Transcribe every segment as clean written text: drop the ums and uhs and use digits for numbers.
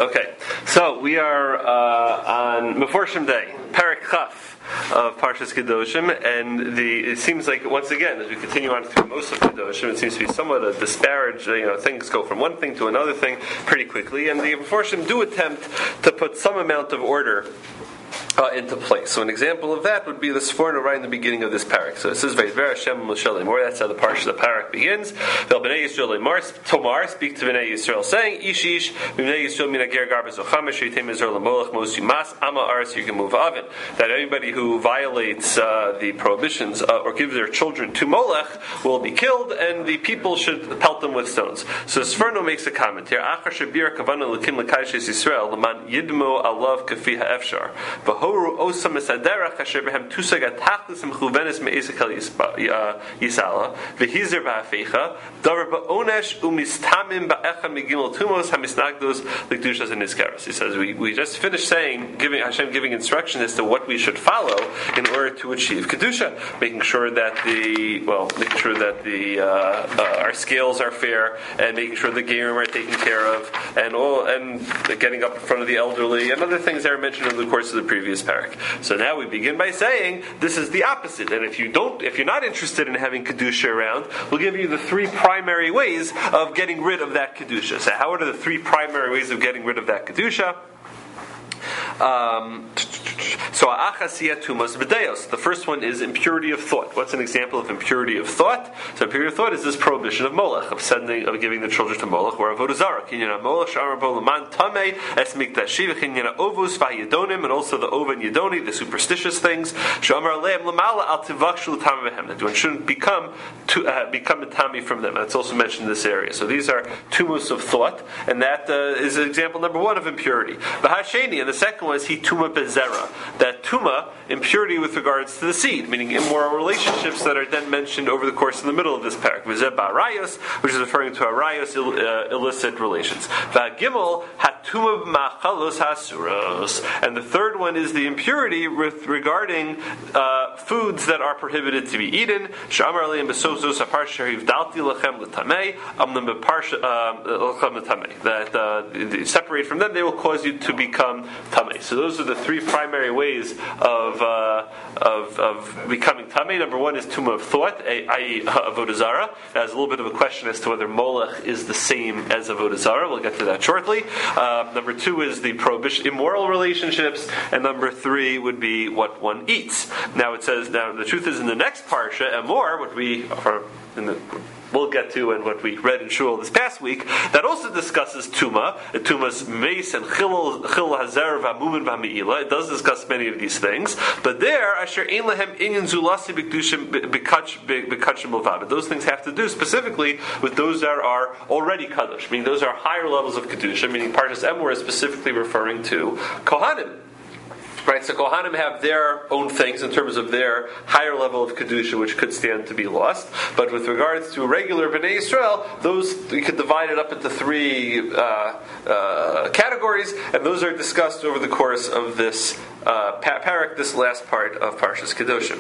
Okay, so we are on Meforshim Day, Perek Chaf of Parshas Kedoshim, and it seems like once again, as we continue on through most of Kedoshim, it seems to be somewhat a disparage. Things go from one thing to another thing pretty quickly, and the Meforshim do attempt to put some amount of order into place. So an example of that would be the Sforno right in the beginning of this parak. So it says, "Vayidber Hashem Moshe Lemor." That's how the parak begins. Vel Bnei Yisrael Lemor, Tomar, speak to Bnei Yisrael, saying, "Ish Ish Bnei Yisrael Mina Ger Garbez Ochamish Yitem Yisrael Lemolech Mos Yimas Ama Aretz Yigemu Oven." That anybody who violates the prohibitions or gives their children to Molech will be killed, and the people should pelt them with stones. So Sforno makes a comment here. Achar Shabir Kavana Lekim Lekayishes Yisrael Leman Yidmo Alav Kafi HaEfshar. Horu osa mesaderach asher behem tusag atachlis mchuvenes me'esekel yisala v'hizer ba'afecha davar ba'onesh umistamim ba'echa migimel tumos hamisnagdos l'kedushas and nizkaros. He says we just finished saying Hashem giving instructions as to what we should follow in order to achieve kedusha, making sure that our scales are fair, and making sure the gerim are taken care of, and getting up in front of the elderly, and other things that are mentioned in the course of the previous parak. So now we begin by saying this is the opposite, and if you're not interested in having kedusha around, we'll give you the three primary ways of getting rid of that kedusha. So how are the three primary ways of getting rid of that kedusha? So the first one is impurity of thought. What's an example of impurity of thought? So impurity of thought is this prohibition of molech, of giving the children to molech, or avodah zarah. And also the ova and yedoni, the superstitious things. That one shouldn't become a tami from them. That's also mentioned in this area. So these are tumus of thought, and that is example number one of impurity. And the second one is tuma bezera. That tuma, impurity with regards to the seed, meaning immoral relationships that are then mentioned over the course in the middle of this parak. V'zeh ba'arayos, which is referring to arayos, illicit relations. V'agimel hatuma b'machalos hasuros. And the third one is the impurity regarding foods that are prohibited to be eaten. Sh'amar aleim b'sozos haparsha hivdalti lechem l'tamei amnam b'parsha lechem l'tamei. That separate from them, they will cause you to become tamei. So those are the three primary ways of becoming tamei. Number one is tuma of thought, i.e. avodah zarah. There's a little bit of a question as to whether molech is the same as avodah zarah. We'll get to that shortly. Number two is the prohibition, immoral relationships, and number three would be what one eats. Now it says, the truth is in the next parsha, Emor, what we'll get to, and what we read in Shul this past week, that also discusses tuma's mace and chil hazer v'amumin v'ami'ila. It does discuss many of these things, but there asher ein lehem inyan zulasi b'kedushim b'kachim l'vav. Those things have to do specifically with those that are already kadosh, meaning those are higher levels of kedusha. Meaning Parshas Emor is specifically referring to kohanim. Right, so Kohanim have their own things in terms of their higher level of Kedusha, which could stand to be lost. But with regards to regular Bnei Yisrael, those, you could divide it up into three categories, and those are discussed over the course of this parak, this last part of Parshas Kedoshim.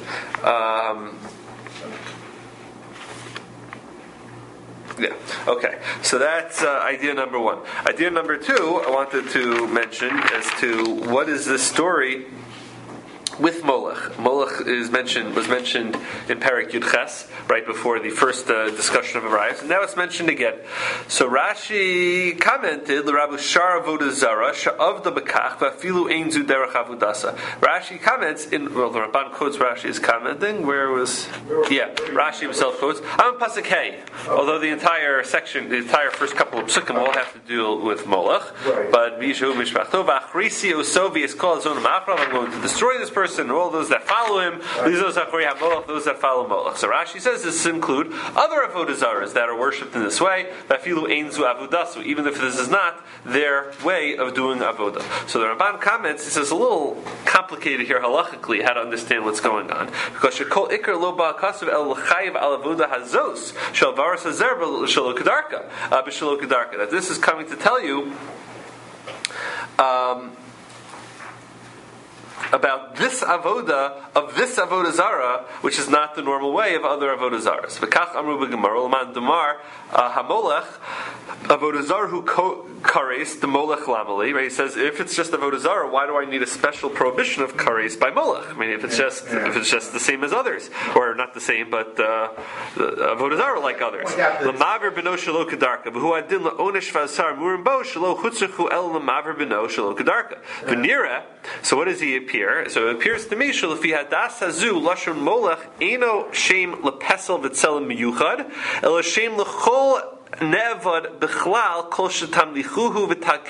Yeah. Okay. So that's idea number one. Idea number two, I wanted to mention as to what is this story with Molech. Molech was mentioned in Perek Yud Ches, right before the first discussion of Arayos, and now it's mentioned again. So Rashi commented, "L'Rabu Shar Avodah Zara Sha'avda B'Kach V'Afilu Ein Zu Derech Avodasa." Rashi comments the Ramban quotes Rashi is commenting. Rashi himself quotes. I'm Pasuk Hey. Although the entire section, the entire first couple of psukim all have to deal with Molech, but V'Yishu Mishpachto V'Achrisi Osovi is called Zon Machrav. I'm going to destroy this person and all those that follow him. Those that follow Molech. So Rashi says this include other avodah zaras that are worshipped in this way. Even if this is not their way of doing avodah. So the Ramban comments. He says a little complicated here halachically how to understand what's going on, because shekol ikar lo ba'akasav el chayiv al avodah hazos shel varas hazer b'shelo kedarka. That this is coming to tell you. about this avoda of this avodah zara, which is not the normal way of other avodah zaras. V'kach amru b'gemara l'man damar hamolech avodah zara who kares the molech lamali. Right? He says if it's just avodah zara, why do I need a special prohibition of kares by molech? I mean, if it's just the same as others, or not the same, but avodah zara like others. L'maver b'no shelo kedarka v'hu adin la'onish v'asar murim bo shelo chutzrechu el l'maver b'no shelo kedarka. V'nira. So what does he appear? So it appears to me shalafi hadas hazu lashon molech eno shem lepesel v'tzelim miyuchad el shem lechol nevad b'chlal kol shetam lichuhu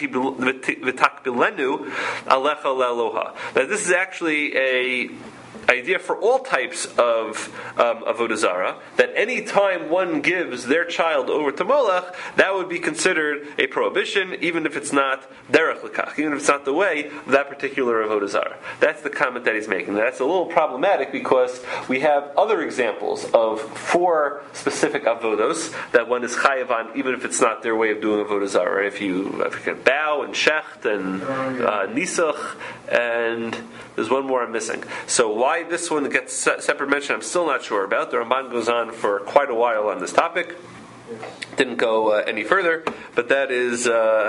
v'takbilenu alecha leloha. Now this is actually a idea for all types of avodah zara, that any time one gives their child over to Molech, that would be considered a prohibition, even if it's not derech lekach, even if it's not the way of that particular avodah zara. That's the comment that he's making. That's a little problematic because we have other examples of 4 specific avodos that one is chayav on, even if it's not their way of doing avodah zara. If you can bow and shecht and nisach, and there's one more I'm missing. So why this one gets separate mention, I'm still not sure about. The Ramban goes on for quite a while on this topic. Didn't go any further, but that is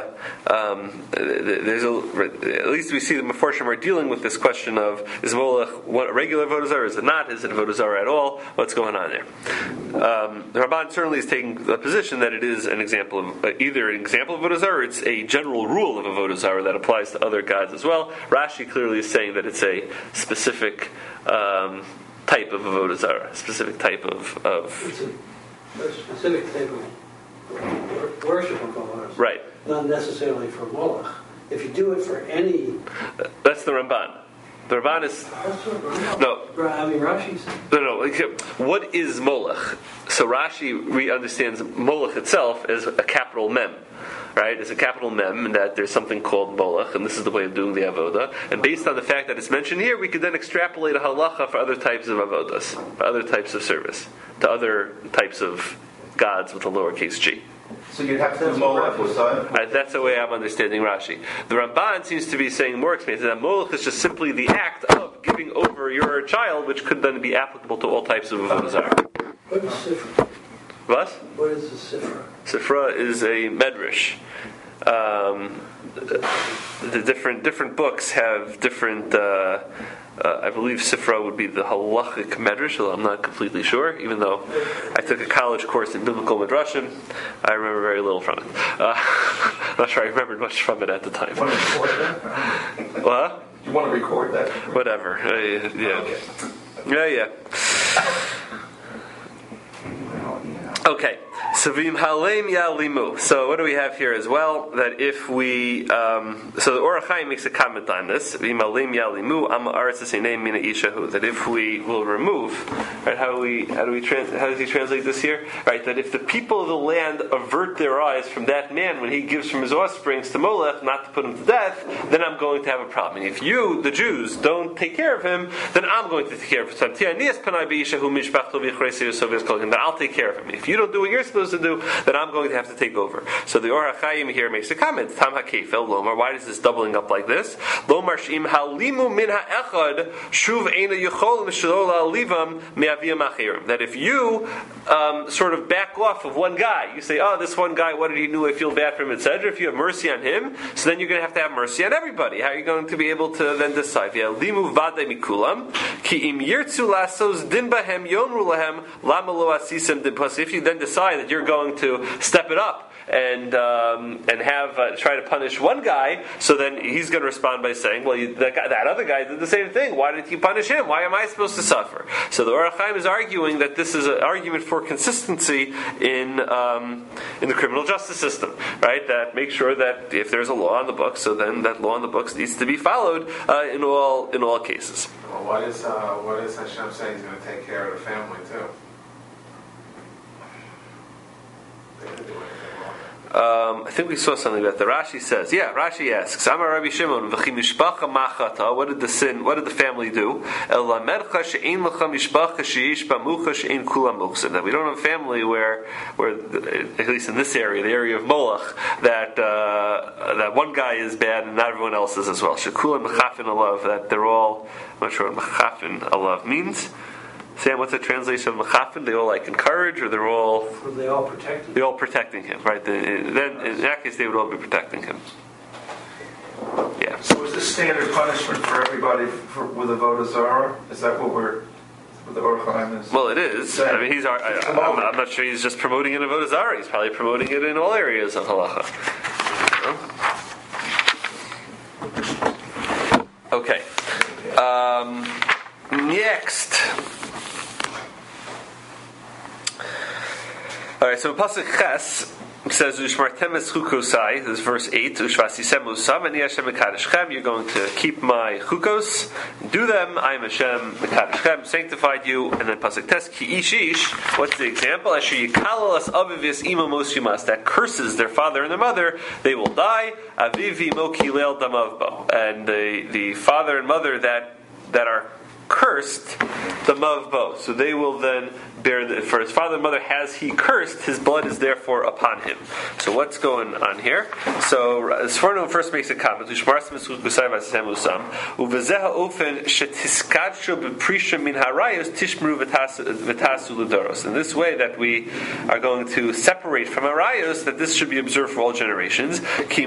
there's at least we see the Meforshim are dealing with this question of is molech what regular avodah zara, is it not? Is it avodah zara at all? What's going on there? The Ramban certainly is taking the position that it is an example of either an example of avodah zara, or it's a general rule of avodah zara that applies to other gods as well. Rashi clearly is saying that it's a specific type of avodah zara, a specific type of a specific type of worship of Moloch. Right. Not necessarily for Moloch. If you do it for any... That's the Ramban. The Ramban is... No. I mean, Rashi said... No. What is Molech? So Rashi understands Molech itself as a capital Mem. Right? It's a capital Mem, and that there's something called Molech, and this is the way of doing the avodah. And based on the fact that it's mentioned here, we could then extrapolate a halacha for other types of avodas, for other types of service, to other types of gods with a lowercase g. So you'd have to do Molech with son? That's the way I'm understanding Rashi. The Ramban seems to be saying more expansive, that Molech is just simply the act of giving over your child, which could then be applicable to all types of avodah. What is Sifra? What? What is the Sifra? Sifra is a medrash. The different books have different. I believe Sifra would be the halachic medrash, although I'm not completely sure. Even though I took a college course in biblical midrashim, I remember very little from it. I'm not sure I remembered much from it at the time. You want to record that? What? You want to record that? Whatever. Yeah. Yeah. Okay, so v'im halem yalimu. So what do we have here as well? That if we, so the Or HaChaim makes a comment on this. V'im halem yalimu am haaretz haseinem mina ishahu. That if we will remove, right? How does he translate this here? Right, that if the people of the land avert their eyes from that man when he gives from his offsprings to Molech, not to put him to death, then I'm going to have a problem. And if you, the Jews, don't take care of him, then I'm going to take care of him. Then I'll take care of him. If you don't do what you're supposed to do, then I'm going to have to take over. So the Or HaChaim here makes a comment. Tam HaKefel Lomar. Why is this doubling up like this? Lomar Sh'im Halimu Min HaEchad Shuv Eina Yechol Mishlo La'alivam Me'aviyam Achirim. That if you sort of back off of one guy, you say, oh, this one guy, what did he do? I feel bad for him, etc. If you have mercy on him, so then you're going to have mercy on everybody. How are you going to be able to then decide? Limu Vade Mikulam Ki Im Yirtzu Lasos Din Bahem Yomru Lahem Lama Lo Asisem Din. Plus, if you then decide that you're going to step it up and have try to punish one guy, so then he's going to respond by saying, well, that other guy did the same thing. Why didn't you punish him? Why am I supposed to suffer? So the Or HaChaim is arguing that this is an argument for consistency in the criminal justice system, right? That makes sure that if there's a law on the books, so then that law on the books needs to be followed in all cases. Well, what is Hashem saying he's going to take care of the family too? I think we saw something about that. Rashi says, Rashi asks, Amar Rabbi Shimon, V'chi mishpacha machata, what did the family do? El lamercha she'ein lecha mishpacha she'ish bamucha she'ein kula muksa. That we don't have a family where, at least in this area, the area of Moloch, that one guy is bad and not everyone else is as well. Shekula mechafin alav, that they're all, I'm not sure what mechafin alav means. Sam, what's the translation of mechafin? They all encourage, or they're all protecting? They're all protecting him, right? Then in that case, they would all be protecting him. Yeah. So is this standard punishment for everybody with avodah zarah? Is that what the Orach Chaim is? Well, it is. I mean, I'm not sure he's just promoting it in avodah zarah. He's probably promoting it in all areas of halacha. Okay. Next. All right, so Pasuk Ches says, "Ushmartem es chukosai." This is verse 8. Ushvasisem usam ani Hashem mekadeshchem. You're going to keep my chukos, do them. I am Hashem mekadeshchem, sanctified you. And then Pasuk Tes ki ish ish. What's the example? Asher yikalal as aviv imo mos yumas. That curses their father and their mother, they will die. Aviv imo kilel damav bo. And the father and mother that are cursed, the mavbo. So they will then bear for his father and mother has he cursed, his blood is therefore upon him. So what's going on here? So Sforno first makes a comment. And this way that we are going to separate from arayos, that this should be observed for all generations.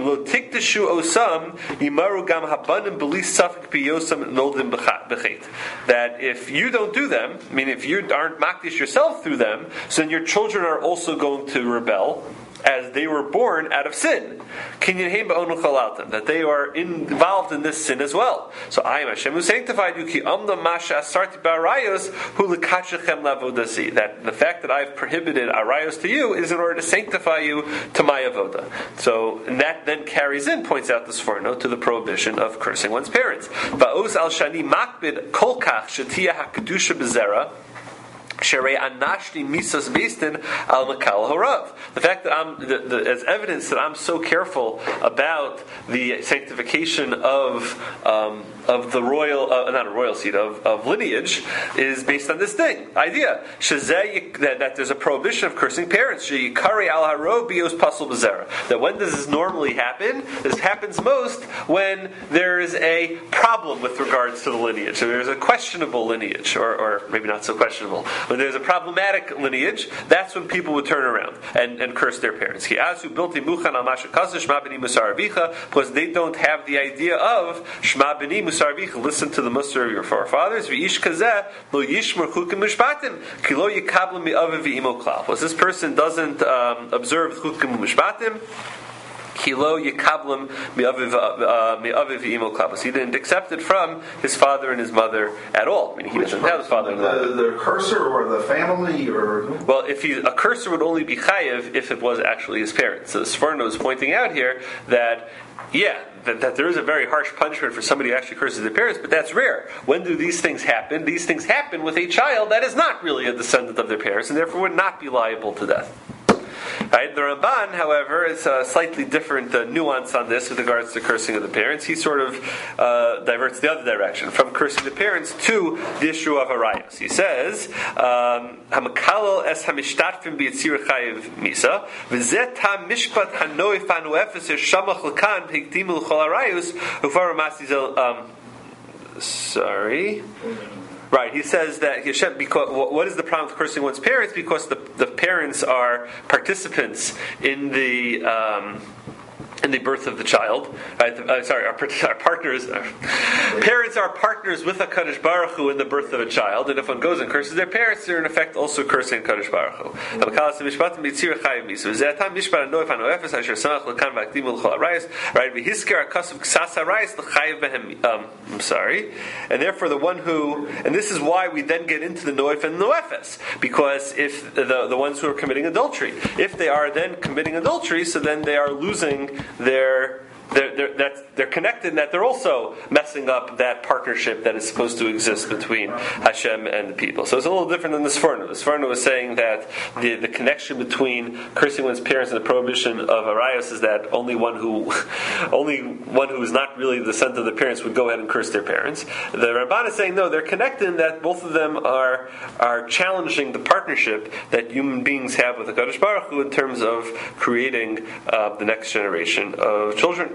That if you don't do them, I mean if you aren't makdish yourself through them, so then your children are also going to rebel, as they were born out of sin. That they are involved in this sin as well. So I am Hashem who sanctified you. That the fact that I've prohibited arayos to you is in order to sanctify you to my avoda. So and that then carries in, points out the Sforno, to the prohibition of cursing one's parents. The fact that as evidence that I'm so careful about the sanctification of the royal, not a royal seed, of lineage, is based on this idea that there's a prohibition of cursing parents. That when does this normally happen? This happens most when there is a problem with regards to the lineage. So there's a questionable lineage, or maybe not so questionable. When there's a problematic lineage, that's when people would turn around and curse their parents. Because they don't have the idea of Shema B'ni Musar Vicha, listen to the Musar of your forefathers. Was this person doesn't observe Chukim Mishpatim? Kilo Yekablim mi'aviv imo klabas. He didn't accept it from his father and his mother at all. I mean, he doesn't have his father and mother. The cursor or the family, or well, a cursor would only be chayev if it was actually his parents. So Sforno is pointing out here that that there is a very harsh punishment for somebody who actually curses their parents, but that's rare. When do these things happen? These things happen with a child that is not really a descendant of their parents, and therefore would not be liable to death. Right? The Ramban, however, is a slightly different nuance on this with regards to cursing of the parents. He sort of diverts the other direction from cursing the parents to the issue of arayos. He says, "Hamakalal es hamishtatfim b'yitzir chayiv misa v'zet hamishpat hanoi fanu efes shamach lekan pekdimu l'chol arayos ufar masizel." Sorry. Right, he says that Hashem, because what is the problem with cursing one's parents? Because the parents are participants in the birth of the child. Right? Our partners. Parents are partners with HaKadosh Baruch Hu in the birth of a child, and if one goes and curses their parents, they're in effect also cursing HaKadosh Baruch Hu. I'm sorry. And therefore the one who, and this is why we then get into the Noef and Noefes, because if the ones who are committing adultery, if they are then committing adultery, so then they are losing that's they're connected in that they're also messing up that partnership that is supposed to exist between Hashem and the people. So it's a little different than the Sforno. The Sforno is saying that the connection between cursing one's parents and the prohibition of arayos is that only one who is not really the descendant of the parents would go ahead and curse their parents. The Ramban is saying no, they're connected in that both of them are challenging the partnership that human beings have with the Kadosh Baruch Hu in terms of creating the next generation of children.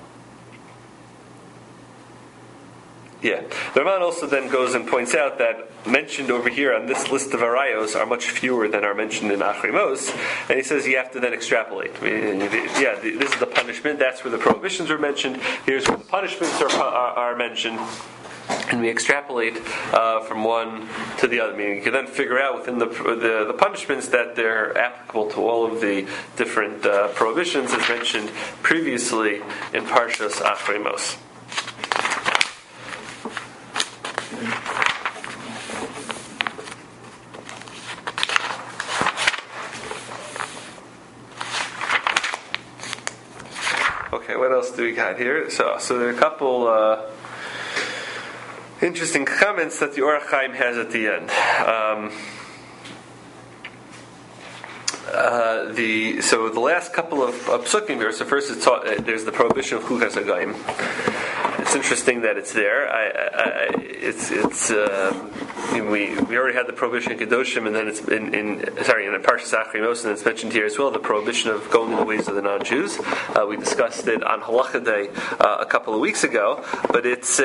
Yeah. The Ramban also then goes and points out that mentioned over here on this list of arayos are much fewer than are mentioned in Achrimos, and he says you have to then extrapolate. This is the punishment, that's where the prohibitions are mentioned, here's where the punishments are mentioned. And we extrapolate from one to the other. Meaning, you can then figure out within the punishments that they're applicable to all of the different prohibitions, as mentioned previously in Parshas Achrimos. Okay, what else do we got here? So there are a couple interesting comments that the Orach Chaim has at the end. So the last couple of psukim here. So first, there's the prohibition of chukas hagayim. It's interesting that it's there. We already had the prohibition in Kedoshim, and then it's in Parshas Achrimos, and it's mentioned here as well. The prohibition of going in the ways of the non-Jews. We discussed it on Halacha Day a couple of weeks ago, but it's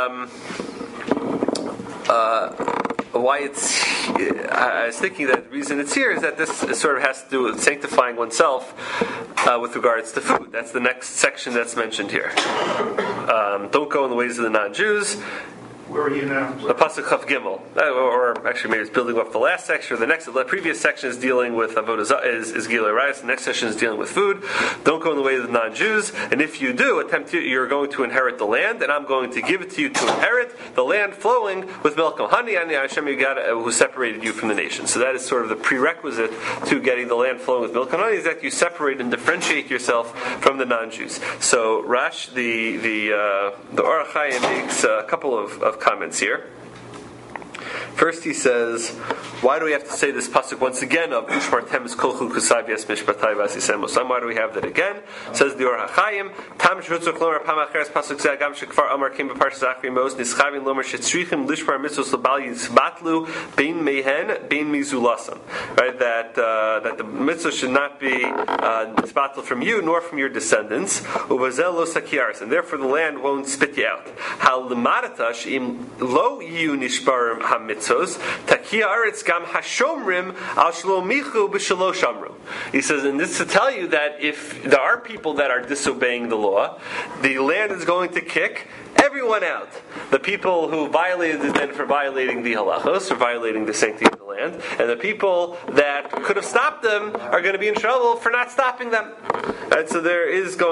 why it's. I was thinking that the reason it's here is that this sort of has to do with sanctifying oneself with regards to food. That's the next section that's mentioned here. Don't go in the ways of the non-Jews. Where are you now? The Pasuk Chav Gimel, or actually maybe it's building up the last section. Or the previous section is dealing with Avodah is Gilui Arayos. The next section is dealing with food. Don't go in the way of the non-Jews, and if you do, you're going to inherit the land, and I'm going to give it to you to inherit the land flowing with milk and honey. And Hashem who separated you from the nation. So that is sort of the prerequisite to getting the land flowing with milk and honey, is that you separate and differentiate yourself from the non-Jews. So Rash, the Orach Chaim makes a couple of comments here. First, he says, why do we have to say this pasuk once again of Ushmartem is kolchu kusav yes mishpatai vasisem osam? Why do we have that again? Says the Orach Chaim, Tam shrutzuk lomer pam acheres pasuk zeh agam shekfar amar kim b'parshas Achrimos nischavin lomer shetzrichim lishmar mitzvos lebal yizbatlu bein mehen bein mizulasan. Right, that the mitzvah should not be nisbatlu from you nor from your descendants. Uvazel lo sakiaris, and therefore the land won't spit you out. Hal lemadata sheim lo yu nishbarim hamitzvos takia aretz gam hashomrim al shlomichu b'shalo shamru. He says, and this to tell you that if there are people that are disobeying the law, the land is going to kick everyone out. The people who violated it then for violating the halachos, or violating the sanctity of the land, and the people that could have stopped them are going to be in trouble for not stopping them. Right, so there is a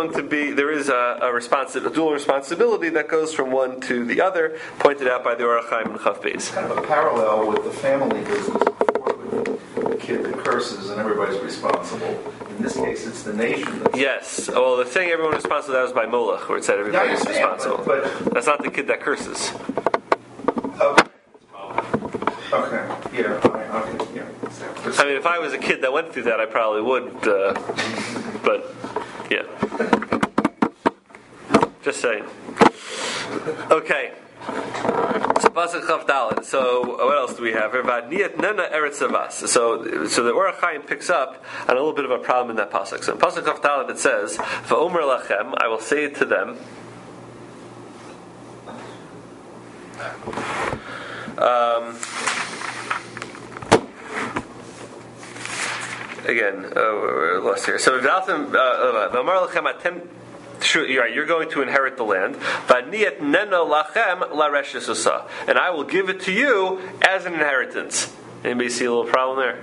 dual responsibility that goes from one to the other, pointed out by the Orach Chaim and Chaf Beis. Kind of a parallel with the family business before, with the kid that curses and everybody's responsible. In this case, it's the nation. Yes. Well, the thing everyone is responsible, that was by Molech, where it said everybody is responsible. But that's not the kid that curses. Okay. Yeah. Okay. Yeah. I mean, if I was a kid that went through that, I probably would. But yeah. Just saying. Okay. So Pasuk Chav Dalet. So what else do we have? So the Orach Chaim picks up on a little bit of a problem in that pasuk. So in Pasuk Chav Dalet it says, "Va'omer lachem," I will say it to them. Again, we're lost here. So V'altem va'omer lachem atem. You're going to inherit the land. And I will give it to you as an inheritance. Anybody see a little problem there?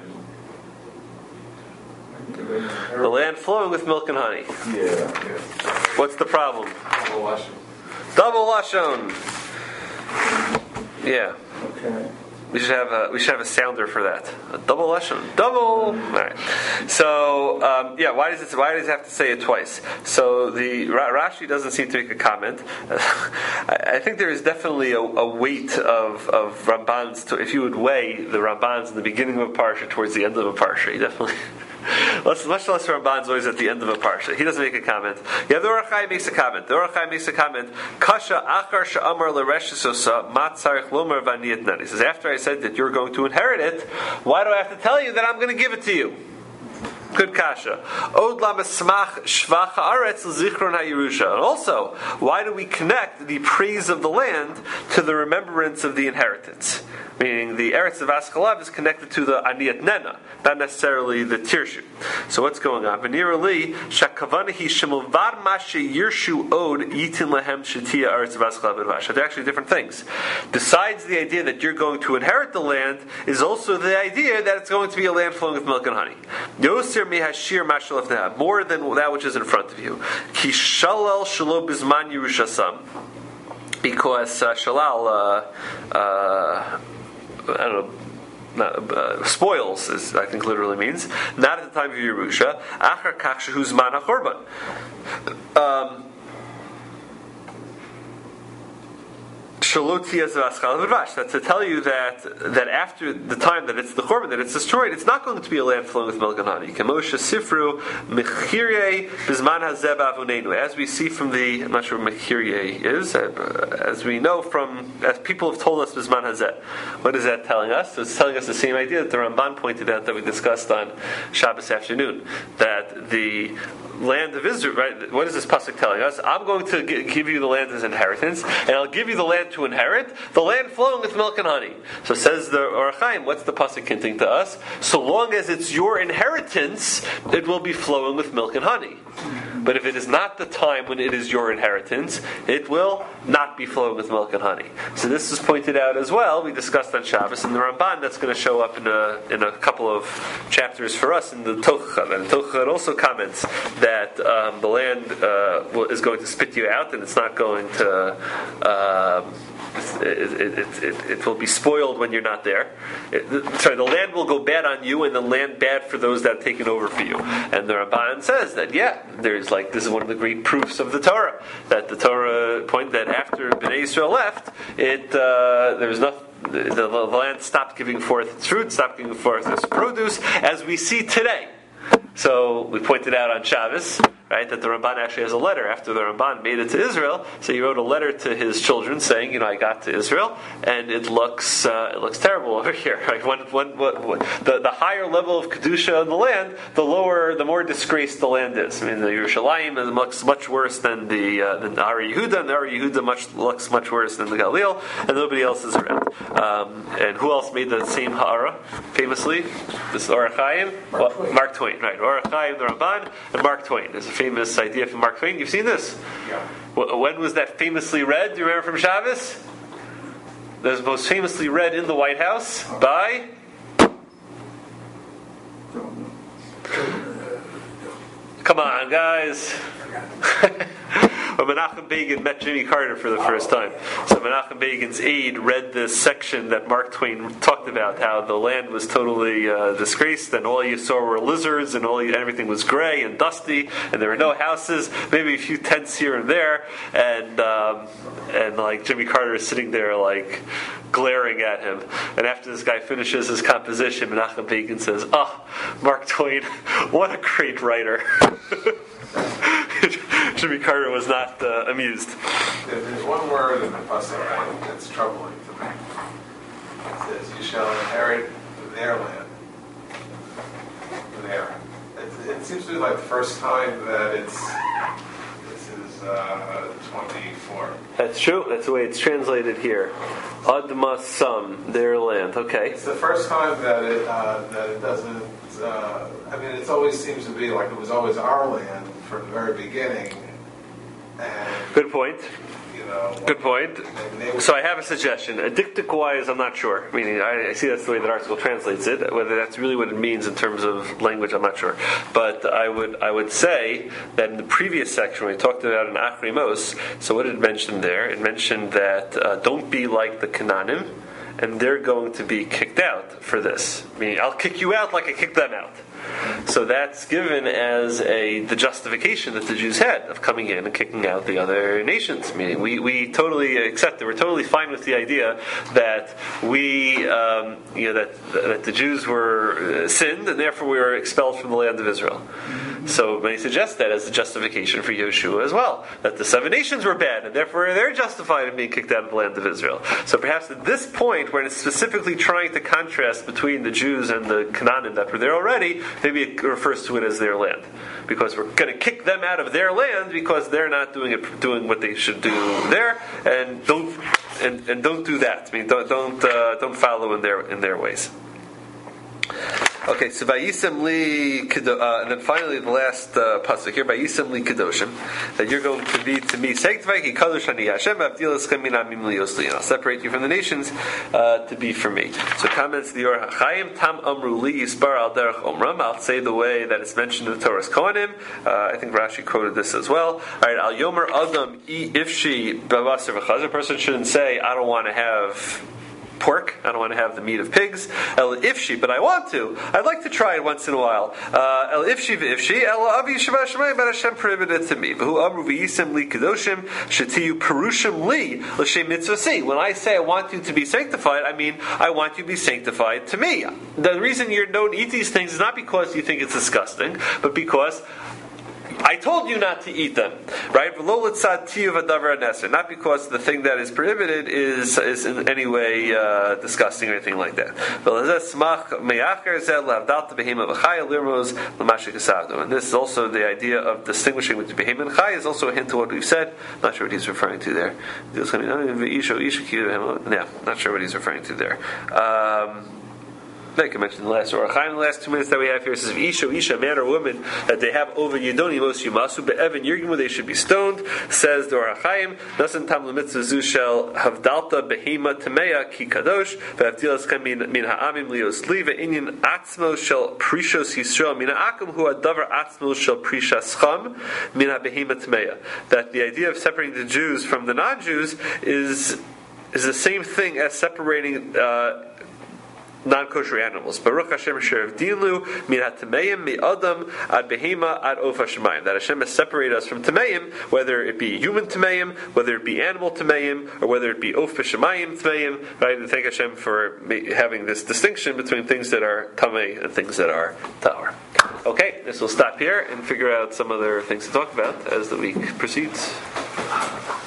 The land flowing with milk and honey. Yeah. What's the problem? Double Lashon. Yeah. Okay. We should have a sounder for that. A double lashon. Double. All right. So why does it have to say it twice? So the Rashi doesn't seem to make a comment. I think there is definitely a weight of Rambans. If you would weigh the Rambans in the beginning of a parsha towards the end of a parsha, you definitely. Much less Ramban's always at the end of a parsha. He doesn't make a comment. Yeah, the Orach Chaim makes a comment. Kasha achar she'amar l'reshesosa mat tzarich lomar v'aniyat nani. He says, after I said that you're going to inherit it, why do I have to tell you that I'm going to give it to you? Good kasha. Od lamesmach shvach haaretz l'zichron ha'yerusha. And also, why do we connect the praise of the land to the remembrance of the inheritance? Meaning, the Eretz of Aschalav is connected to the Aniyat Nena, not necessarily the Tirshu. So what's going on? V'nira li shakavanahi shemovad mashe yirshu od yitin lehem shetia Eretz of Aschalav v'dvash. They're actually different things. Besides the idea that you're going to inherit the land, is also the idea that it's going to be a land flowing with milk and honey. Yosir mehashir mashalaf neha, more than that which is in front of you. Ki shalal shalo bizman Yerushasam, because shalal. I don't know, spoils, is, I think literally means, not at the time of Yerusha, achar kach shehu zman hachorban. That to tell you that after the time that it's the korban, that it's destroyed, it's not going to be a land flowing with milk and honey. As we see from the, I'm not sure what mechirye is, as we know as people have told us bizman hazeh. What is that telling us? So it's telling us the same idea that the Ramban pointed out that we discussed on Shabbos afternoon, that the land of Israel, right? What is this pasuk telling us? I'm going to give you the land as inheritance, and I'll give you the land to inherit, the land flowing with milk and honey. So says the Orach Chaim, what's the pasuk hinting to us? So long as it's your inheritance, it will be flowing with milk and honey. But if it is not the time when it is your inheritance, it will not be flowing with milk and honey. So this is pointed out as well. We discussed on Shabbos in the Ramban. That's going to show up in a couple of chapters for us in the Tochachav. And Tochachav also comments that the land is going to spit you out, and it's not going to. It will be spoiled when you're not there. The land will go bad on you, and the land bad for those that have taken over for you. And the Ramban says that this is one of the great proofs of the Torah, that the Torah point that after Bnei Yisrael left, there was nothing. The land stopped giving forth its fruit, stopped giving forth its produce, as we see today. So we pointed out on Shabbos, right, that the Ramban actually has a letter after the Ramban made it to Israel. So he wrote a letter to his children saying, I got to Israel, and it looks terrible over here. Right? The higher level of kedusha in the land, the more disgraced the land is. I mean, the Yerushalayim looks much worse than the Ari Yehuda, and the Ari Yehuda looks much worse than the Galil, and nobody else is around. And who else made the same ha'ara famously? This Orach Chaim, Mark Twain, right? Orach Chaim, the Ramban, and Mark Twain. There's a famous idea from Mark Twain. You've seen this? Yeah. When was that famously read? Do you remember from Shabbos? That was most famously read in the White House by. Come on, guys. When Menachem Begin met Jimmy Carter for the first time. So Menachem Begin's aide read this section that Mark Twain talked about, how the land was totally disgraced, and all you saw were lizards, and everything was gray and dusty, and there were no houses, maybe a few tents here and there, and like Jimmy Carter is sitting there like glaring at him. And after this guy finishes his composition, Menachem Begin says, Mark Twain, what a great writer." Jimmy Carter was not amused. There's one word in the pasuk that's troubling to me. It says, "You shall inherit their land." There. It seems to be like the first time that this is 24. That's true. That's the way it's translated here. Adma Sam, their land. Okay. It's the first time that it doesn't. It always seems to be like it was always our land from the very beginning. And, good point. Good point. So I have a suggestion. Adictic-wise, I'm not sure. Meaning, I see that's the way that article translates it. Whether that's really what it means in terms of language, I'm not sure. But I would say that in the previous section, when we talked about an Achrimos, so what did it mention there? It mentioned that don't be like the Canaanim, and they're going to be kicked out for this. Meaning, I'll kick you out like I kicked them out. So that's given as the justification that the Jews had of coming in and kicking out the other nations. Meaning, we totally accept it. We're totally fine with the idea that that the Jews were sinned and therefore we were expelled from the land of Israel. So many suggest that as the justification for Yeshua as well, that the 7 nations were bad and therefore they're justified in being kicked out of the land of Israel. So perhaps at this point, when it's specifically trying to contrast between the Jews and the Canaanim that were there already, maybe it refers to it as their land, because we're going to kick them out of their land because they're not doing what they should do there, and don't do that. I mean, don't follow in their ways. Okay, so Vayisem li and then finally the last pasuk here, Vayisem li kedoshim, that you're going to be to me sanctified. Kadosh ani Hashem avdilas min amim liyosli, and I'll separate you from the nations to be for me. So comments the Or HaChaim Tam Amru Li Yisbar Al Derech Omram. I'll say the way that it's mentioned in the Torah's Kohanim. I think Rashi quoted this as well. All right, Al Yomer Adam Ifshi Bavasar V'Chaz. A person shouldn't say, I don't want to have pork, I don't want to have the meat of pigs. El ifshi, but I want to. I'd like to try it once in a while. El ifshi v'ifshi, el avi shabbat shemayim, but Hashem prohibited it to me. V'hu amru v'yisem li kedoshim, shetiyu perushim li, l'shem mitzvasi. When I say I want you to be sanctified, I mean I want you to be sanctified to me. The reason you don't eat these things is not because you think it's disgusting, but because I told you not to eat them, right? Not because the thing that is prohibited is in any way disgusting or anything like that. And this is also the idea of distinguishing between behemoth and chai is also a hint to what we've said. Not sure what he's referring to there. Yeah, not sure what he's referring to there. Like I mentioned in the last Or HaChaim, in the last 2 minutes that we have here, it says, Isha, man or woman, that they have over Yidoni Mos Yumasu, Be'evan Yirgimu, they should be stoned, says the Or HaChaim, Nasan Tam L'mitzvah Zu Shel Havdalta Behema Tameya Ki Kadosh, Ve'avdilas Kam Min Ha'amim Lios Li, Ve'inyan Atzmo Shel Prishos Yisrael, Min Ha'akum Hu Adavar Atzmo Shel Prishas Cham, Min HaBehema Tameya. That the idea of separating the Jews from the non-Jews is the same thing as separating non-kosher animals. Baruch Hashem Sherav Dilu min hatameim mi adam ad behema ad ofa shemayim. That Hashem has separated us from tameim, whether it be human tameim, whether it be animal tameim, or whether it be ofa shemayim tameim. Right? And thank Hashem for having this distinction between things that are tamei and things that are tahor. Okay, this will stop here and figure out some other things to talk about as the week proceeds.